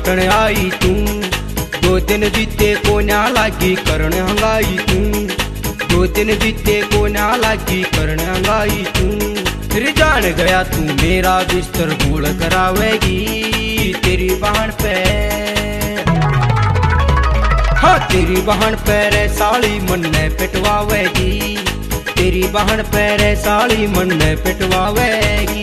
लुटन आई तू। 2 दिन बीते को न्या लागी करण हंगाई तू। 2 दिन बीते को न्या लागी करण हंगाई तू। फिर जान गया तू मेरा बिस्तर धूल करावेगी तेरी बहन पे। हाँ तेरी बहन पैरे साली मन ने पिटवावेगी। तेरी बहन पैरे साली मन ने पिटवावेगी।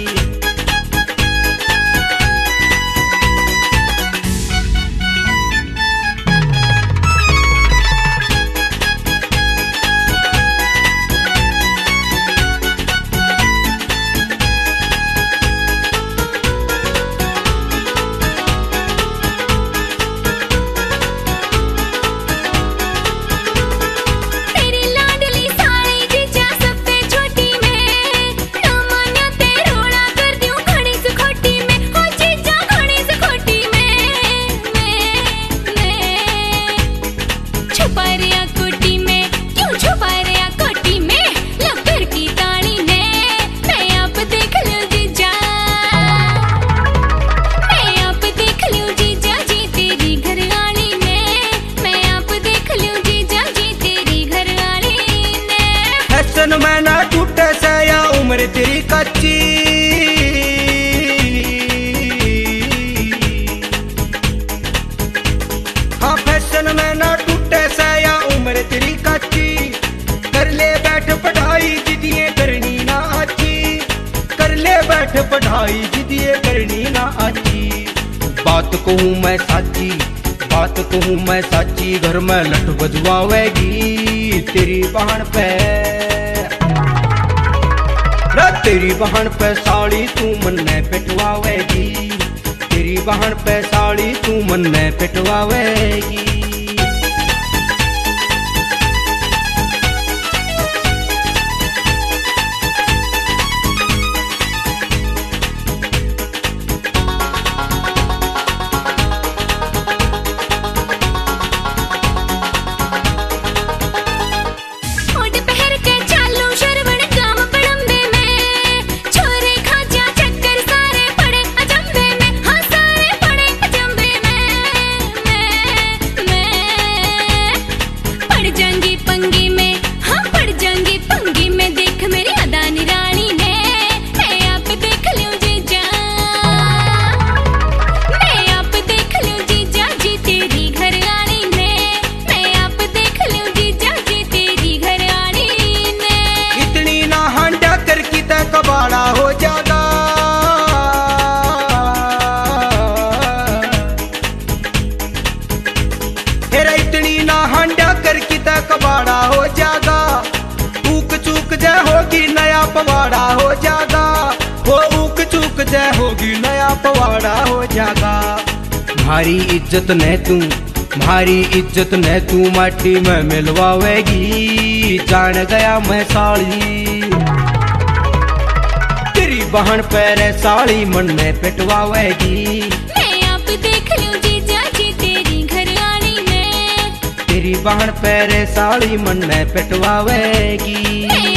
मैं ना टूटे से या उम्र तेरी कच्ची। हाँ फैशन में ना टूटे से या उम्र तेरी कच्ची। कर ले बैठ पढ़ाई जिदिए करनी ना अच्छी। कर ले बैठ पढ़ाई जिदिए करनी ना अच्छी। बात कहूँ मैं साची, बात कहूँ मैं साची। घर में लठ बजवावेगी तेरी बहन पे। तेरी बहन पे साली तू मन ने पिटवावेगी। तेरी बहन पे साली तू मन ने पिटवावेगी। कबाड़ा हो जाएगा फिर इतनी ना हंडा कर किता कबाड़ा हो जाएगा। ऊक चूक जय होगी नया पवाड़ा हो जाएगा। वो ऊक चूक जय होगी नया पवाड़ा हो जाएगा। भारी इज्जत ने तू, भारी इज्जत ने तू माटी में मिलवावेगी। जान गया मैं साली बहन पैरे साली मन में पिटवावेगी। मैं आप देख लूं जीजा जी तेरी घरवाली में। तेरी बहन पैरे साली मन में पिटवावेगी।